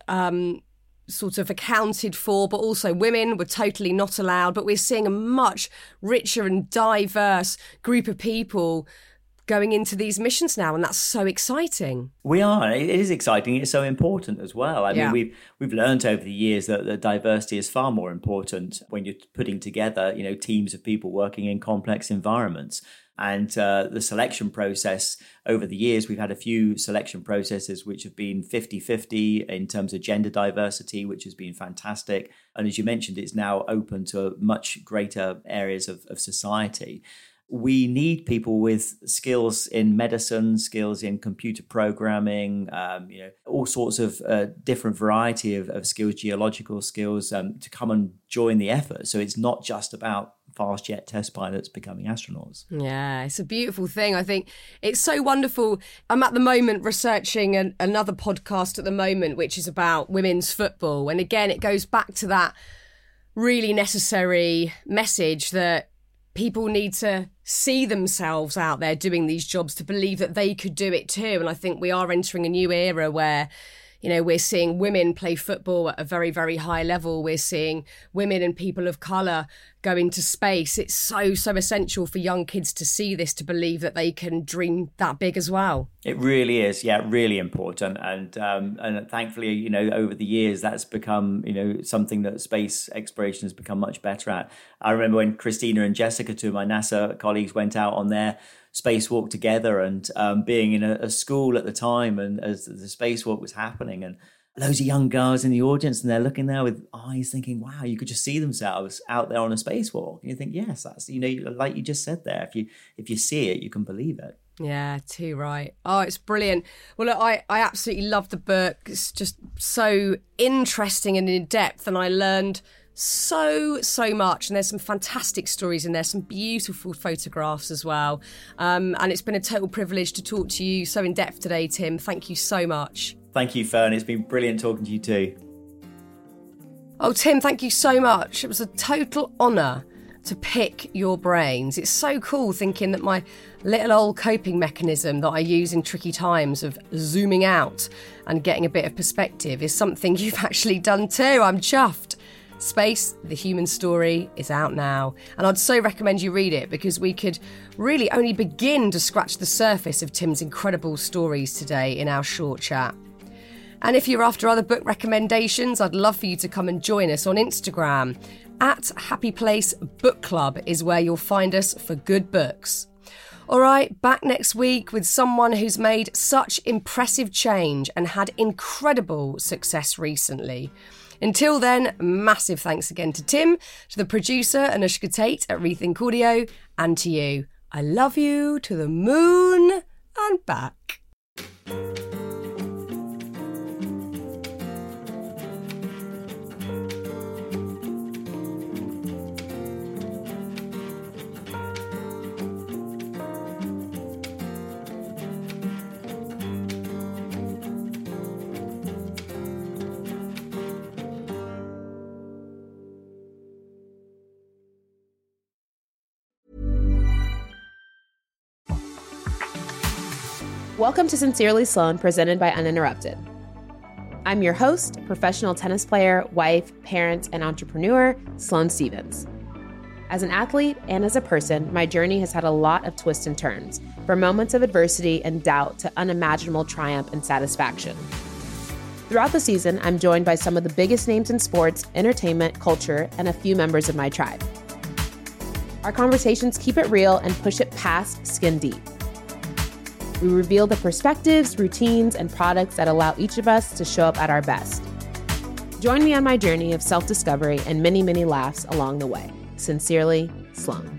sort of accounted for, but also women were totally not allowed. But we're seeing a much richer and diverse group of people going into these missions now, and that's so exciting. We are. It is exciting. It's so important as well. I mean, we've learned over the years that the diversity is far more important when you're putting together, teams of people working in complex environments. And the selection process over the years, we've had a few selection processes which have been 50-50 in terms of gender diversity, which has been fantastic. And as you mentioned, it's now open to much greater areas of society. We need people with skills in medicine, skills in computer programming, all sorts of different variety of skills, geological skills, to come and join the effort. So it's not just about fast jet test pilots becoming astronauts. Yeah, it's a beautiful thing. I think it's so wonderful. I'm at the moment researching another podcast at the moment, which is about women's football. And again, it goes back to that really necessary message that people need to see themselves out there doing these jobs to believe that they could do it too. And I think we are entering a new era where, we're seeing women play football at a very, very high level. We're seeing women and people of colour go into space. It's so essential for young kids to see this, to believe that they can dream that big as well. It really is, really important. And thankfully, over the years, that's become, something that space exploration has become much better at. I remember when Christina and Jessica, two of my NASA colleagues, went out on their spacewalk together, and being in a school at the time, and as the spacewalk was happening, and loads of young girls in the audience, and they're looking there with eyes thinking, wow, you could just see themselves out there on a spacewalk. And you think, yes, that's, like you just said there, if you see it, you can believe it. Yeah, too right. Oh, it's brilliant. Well, look, I absolutely love the book. It's just so interesting and in depth, and I learned so much, and there's some fantastic stories in there, some beautiful photographs as well, and it's been a total privilege to talk to you so in depth today, Tim. Thank you so much. Thank you, Fern. It's been brilliant talking to you too. Oh, Tim, thank you so much. It was a total honour to pick your brains. It's so cool thinking that my little old coping mechanism that I use in tricky times of zooming out and getting a bit of perspective is something you've actually done too. I'm chuffed. Space, The Human Story is out now, and I'd so recommend you read it, because we could really only begin to scratch the surface of Tim's incredible stories today in our short chat. And if you're after other book recommendations, I'd love for you to come and join us on Instagram. At Happy Place Book Club is where you'll find us for good books. All right, back next week with someone who's made such impressive change and had incredible success recently. Until then, massive thanks again to Tim, to the producer Anushka Tate at Rethink Audio, and to you. I love you to the moon and back. Welcome to Sincerely Sloane, presented by Uninterrupted. I'm your host, professional tennis player, wife, parent, and entrepreneur, Sloane Stevens. As an athlete and as a person, my journey has had a lot of twists and turns, from moments of adversity and doubt to unimaginable triumph and satisfaction. Throughout the season, I'm joined by some of the biggest names in sports, entertainment, culture, and a few members of my tribe. Our conversations keep it real and push it past skin deep. We reveal the perspectives, routines, and products that allow each of us to show up at our best. Join me on my journey of self-discovery and many, many laughs along the way. Sincerely, Sloane.